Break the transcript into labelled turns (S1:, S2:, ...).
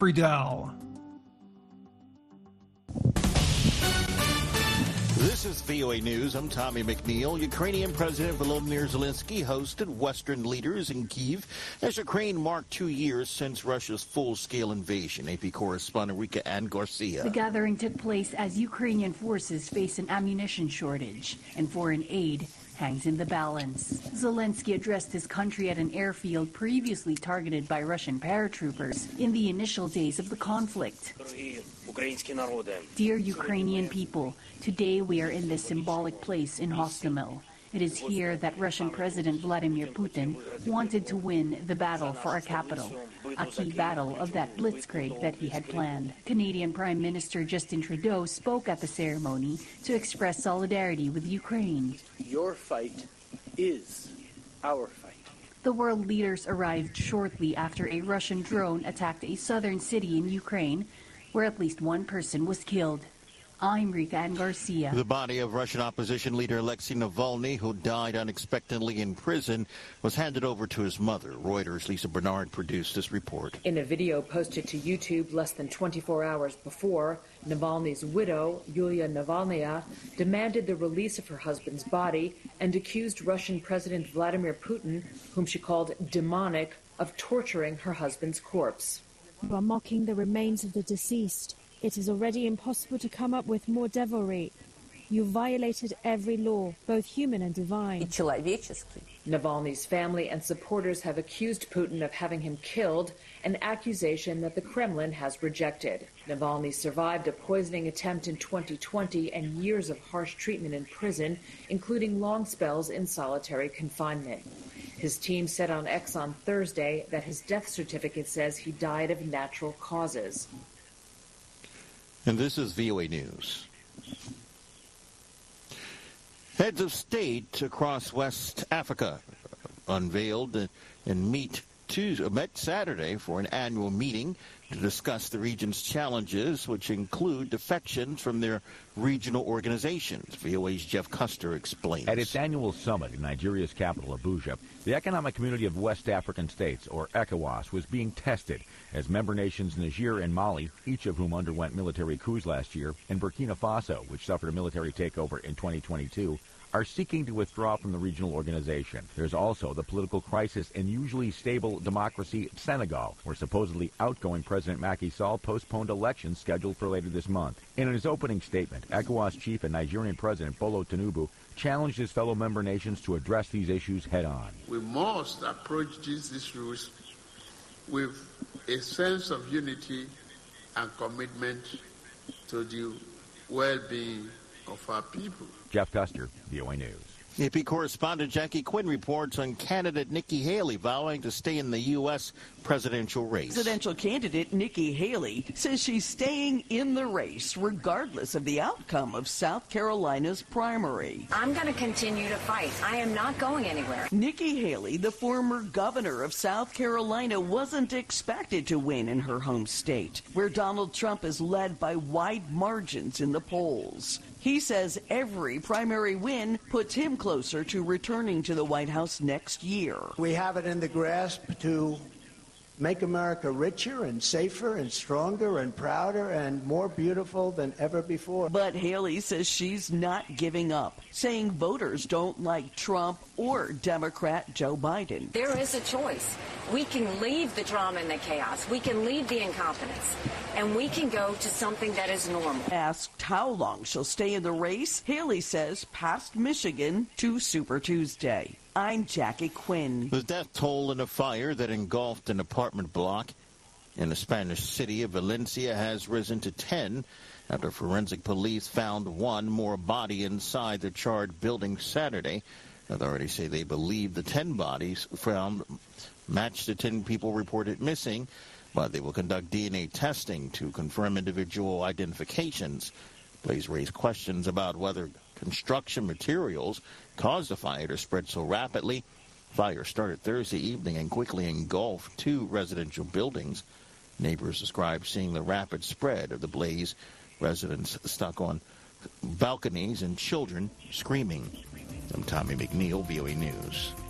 S1: Friedel.
S2: This is VOA News. I'm Tommy McNeil. Ukrainian President Volodymyr Zelensky hosted Western leaders in Kyiv as Ukraine marked 2 years since Russia's full-scale invasion. AP correspondent Rika Ann Garcia.
S3: The gathering took place as Ukrainian forces face an ammunition shortage and foreign aid hangs in the balance. Zelensky addressed his country at an airfield previously targeted by Russian paratroopers in the initial days of the conflict. Dear Ukrainian people, today we are in this symbolic place in Hostomel. It is here that Russian President Vladimir Putin wanted to win the battle for our capital, a key battle of that blitzkrieg that he had planned. Canadian Prime Minister Justin Trudeau spoke at the ceremony to express solidarity with Ukraine.
S4: Your fight is our fight.
S3: The world leaders arrived shortly after a Russian drone attacked a southern city in Ukraine, where at least one person was killed. I'm Rika Ann Garcia.
S2: The body of Russian opposition leader Alexei Navalny, who died unexpectedly in prison, was handed over to his mother. Reuters' Lisa Bernard produced this report.
S5: In a video posted to YouTube less than 24 hours before, Navalny's widow, Yulia Navalnaya, demanded the release of her husband's body and accused Russian President Vladimir Putin, whom she called demonic, of torturing her husband's corpse.
S6: You are mocking the remains of the deceased. It is already impossible to come up with more devilry. You violated every law, both human and divine.
S5: Navalny's family and supporters have accused Putin of having him killed, an accusation that the Kremlin has rejected. Navalny survived a poisoning attempt in 2020 and years of harsh treatment in prison, including long spells in solitary confinement. His team said on X on Thursday that his death certificate says he died of natural causes.
S2: And this is VOA News. Heads of state across West Africa unveiled and met Saturday for an annual meeting to discuss the region's challenges, which include defections from their regional organizations. VOA's Jeff Custer explains.
S7: At its annual summit in Nigeria's capital, Abuja, the Economic Community of West African States, or ECOWAS, was being tested as member nations Niger and Mali, each of whom underwent military coups last year, and Burkina Faso, which suffered a military takeover in 2022, are seeking to withdraw from the regional organization. There's also the political crisis in usually stable democracy Senegal, where supposedly outgoing President Macky Sall postponed elections scheduled for later this month. In his opening statement, ECOWAS chief and Nigerian President Bolo Tinubu challenged his fellow member nations to address these issues head-on.
S8: We must approach these issues with a sense of unity and commitment to the well-being of our people.
S7: Jeff Custer, VOA News.
S2: AP correspondent Jackie Quinn reports on candidate Nikki Haley vowing to stay in the U.S. presidential race.
S9: Presidential candidate Nikki Haley says she's staying in the race regardless of the outcome of South Carolina's primary.
S10: I'm going to continue to fight. I am not going anywhere.
S9: Nikki Haley, the former governor of South Carolina, wasn't expected to win in her home state, where Donald Trump is led by wide margins in the polls. He says every primary win puts him closer to returning to the White House next year.
S11: We have it in the grasp to make America richer and safer and stronger and prouder and more beautiful than ever before.
S9: But Haley says she's not giving up, saying voters don't like Trump or Democrat Joe Biden.
S10: There is a choice. We can leave the drama and the chaos. We can leave the incompetence. And we can go to something that is normal.
S9: Asked how long she'll stay in the race, Haley says past Michigan to Super Tuesday. I'm Jackie Quinn.
S2: The death toll in a fire that engulfed an apartment block in the Spanish city of Valencia has risen to 10 after forensic police found one more body inside the charred building Saturday. Authorities say they believe the 10 bodies found match the 10 people reported missing, but they will conduct DNA testing to confirm individual identifications. Police raised questions about whether construction materials caused the fire to spread so rapidly. Fire started Thursday evening and quickly engulfed 2 residential buildings. Neighbors described seeing the rapid spread of the blaze, residents stuck on balconies and children screaming. I'm Tommy McNeil, VOA News.